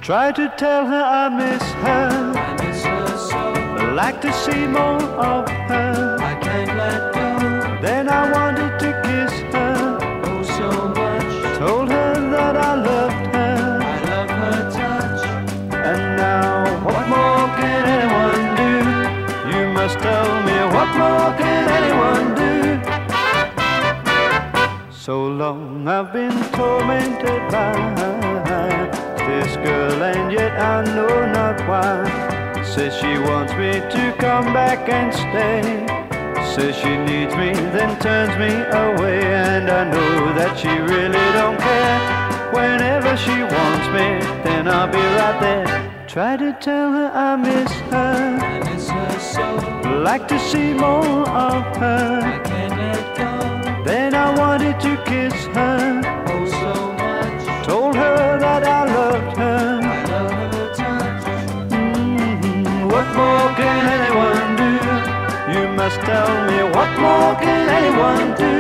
Try to tell her I miss her. I miss her so. I'd like to see more of her. I can't let go. Then I wanted to kiss her. Oh, so much. Told her that I loved her. I love her touch. And now what more can anyone do? You must tell me, what more can anyone do? So long I've been tormented by this girl, and yet I know not why. Says she wants me to come back and stay. Says she needs me, then turns me away. And I know that she really don't care. Whenever she wants me, then I'll be right there. Try to tell her I miss her. I miss her so. Like to see more of her. I can't let go. Then I wanted to kiss her. Oh, so much. Told her that I loved her. I love her touch. What more can anyone do? You must tell me, what more can anyone do?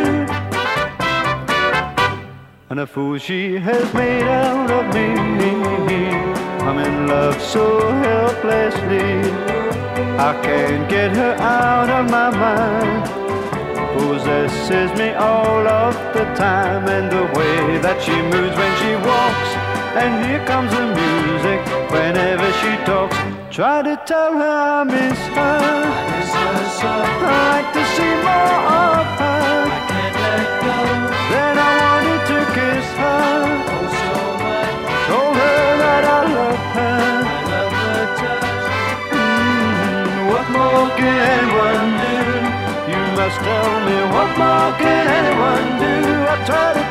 And a fool she has made out of me. I'm in love so helplessly. I can't get her out of my mind. Possesses me all of the time. And the way that she moves when she walks. And here comes the music whenever she talks. Try to tell her I miss her. I miss her so. I like to see more of her. I can't let go. Then I wanted to kiss her. Oh, so much. Told her that I loved her. I love her touch. What more can anyone do? You must tell me, what more can anyone do? I try to